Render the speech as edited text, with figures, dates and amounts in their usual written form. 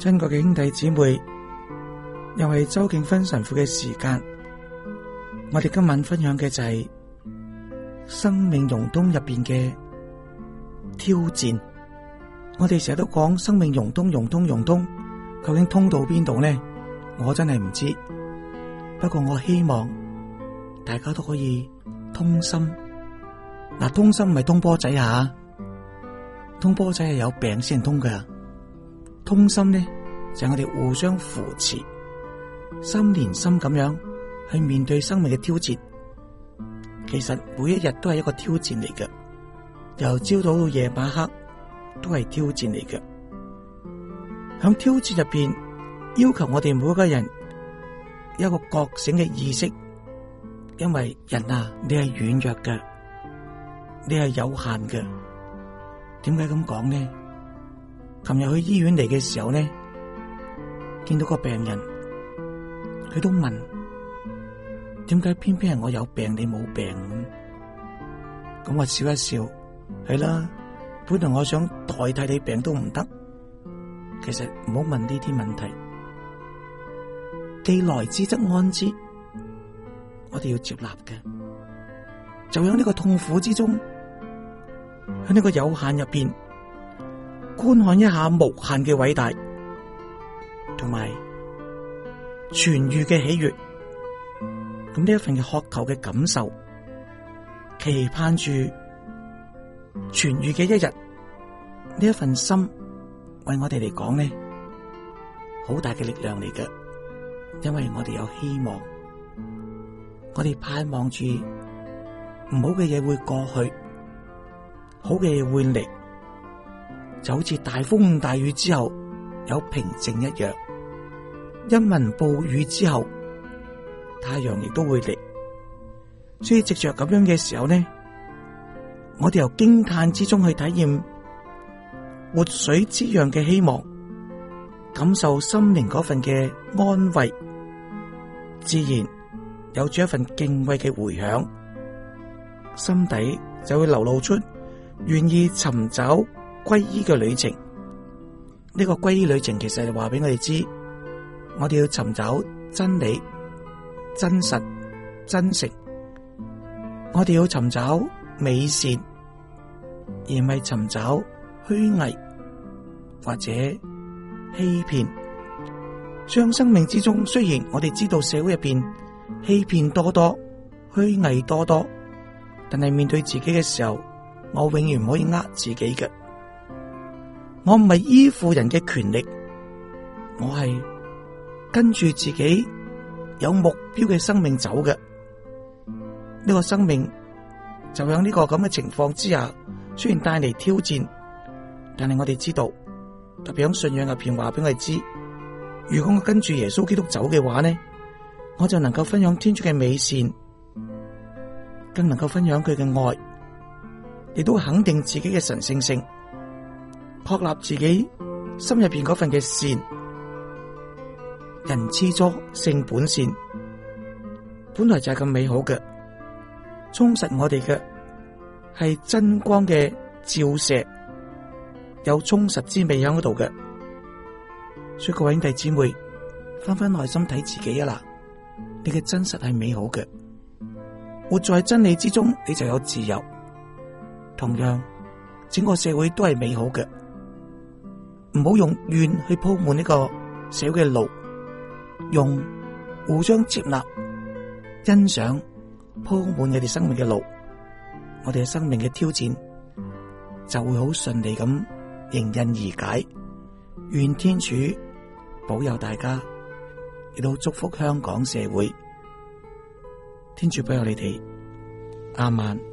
親愛嘅兄弟姊妹，又係周敬芬神父嘅時間。我哋今晚分享嘅就係生命溶洞入邊嘅挑戰。我哋成日都講生命溶洞，究竟通到邊度呢？我真係唔知。不過我希望大家都可以通心。嗱，通心唔係通波仔啊，通波仔係有病先通噶。通心呢，就係我哋互相扶持，心連心咁樣去面對生命嘅挑戰。其實每一日都係一個挑戰嚟嘅，由朝早到夜晚黑都係挑戰嚟嘅。響挑戰入邊，要求我哋每一個人有一個覺醒嘅意識，因為人啊，你係軟弱嘅，你係有限嘅。點解咁講呢？琴日去醫院嚟嘅時候呢，見到個病人，佢都問：點解偏偏係我有病你冇病？咁我笑一笑，係啦，本來我想代替你病都唔得。其實唔好問呢啲問題，既來之則安之，我哋要接納嘅。就喺呢個痛苦之中，喺呢個有限入邊，觀看一下無限嘅偉大，同埋痊癒嘅喜悅。咁呢一份嘅渴求嘅感受，期盼住痊癒嘅一日，呢一份心為我哋嚟講呢，好大嘅力量嚟嘅。因為我哋有希望，我哋盼望住唔好嘅嘢會過去，好嘅嘢會嚟，就好似大風大雨之後有平靜一樣，陰雲暴雨之後太陽亦都會嚟。所以藉着咁樣嘅時候呢，我哋由驚嘆之中去體驗活水之樣嘅希望，感受心靈嗰份嘅安慰，自然有住一份敬畏嘅回響，心底就會流露出願意尋找歸依嘅旅程。呢個歸依旅程其實係話俾我哋知，我哋要尋找真理、真實、真誠，我哋要尋找美善，而唔係尋找虛偽或者欺騙。將生命之中，雖然我哋知道社會入邊欺騙多多、虛偽多多，但係面對自己嘅時候，我永遠唔可以呃自己嘅。我唔係依附人嘅權力，我係跟住自己有目標嘅生命走嘅。呢個生命就喺呢個咁嘅情況之下，雖然帶嚟挑戰，但係我哋知道，特別喺信仰入邊話俾我哋知，如果我跟住耶穌基督走嘅話呢，我就能夠分享天主嘅美善，更能夠分享佢嘅愛，亦都肯定自己嘅神聖性，確立自己心入邊嗰份嘅善。人之初性本善，本來就係咁美好嘅，充實我哋嘅係真光嘅照射，有充實之美喺嗰度嘅。所以各位兄弟姊妹，翻內心睇自己啊啦，你嘅真實係美好嘅，活在真理之中，你就有自由。同樣，整個社會都係美好嘅，唔好用怨去鋪滿呢個社會嘅路，用互相接納、欣賞鋪滿你哋生命嘅路，我哋嘅生命嘅挑戰就會好順利咁迎刃而解。願天主保佑大家，亦都祝福香港社會。天主保佑你哋，阿們。